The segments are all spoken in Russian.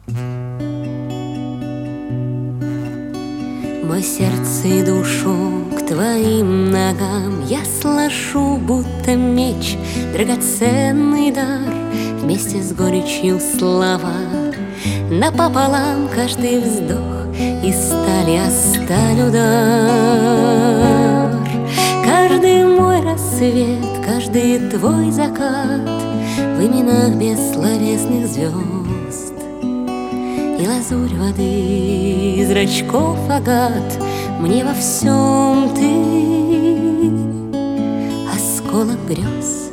Мой сердце и душу к твоим ногам я сложу, будто меч, драгоценный дар. Вместе с горечью слова напополам каждый вздох из стали о сталь удар. Каждый мой рассвет, каждый твой закат в именах бессловесных звезд. И лазурь воды, зрачков агат, мне во всем ты осколок грез.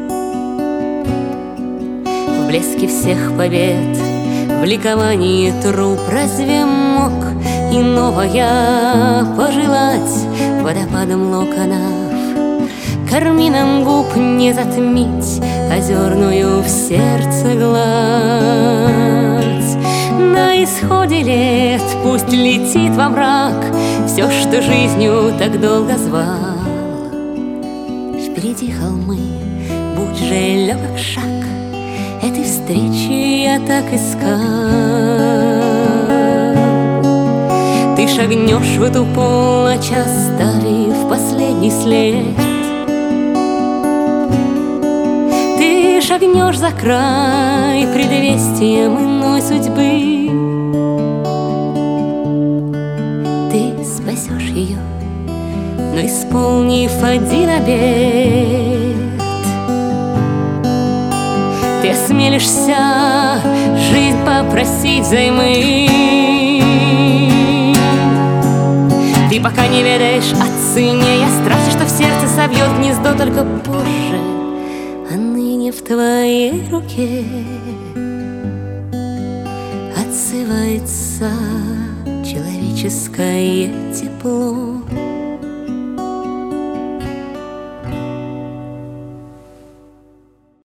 В блеске всех побед, в ликовании труп, разве мог иного я пожелать? Водопадом локонов, кармином губ не затмить озерную в сердце гладь. На исходе лет пусть летит во мрак все, что жизнью так долго звал. Впереди холмы, будь же легок шаг, этой встречи я так искал. Ты шагнешь в эту полночь, оставив последний след. Ты шагнешь за край предвестием иной судьбы. Ты спасешь ее, но исполнив один обет. Ты осмелишься жизнь попросить взаймы. Ты пока не ведаешь о цене, я страшно, что в сердце собьет гнездо только позже. А ныне в твоей руке отзывается человеческое тепло.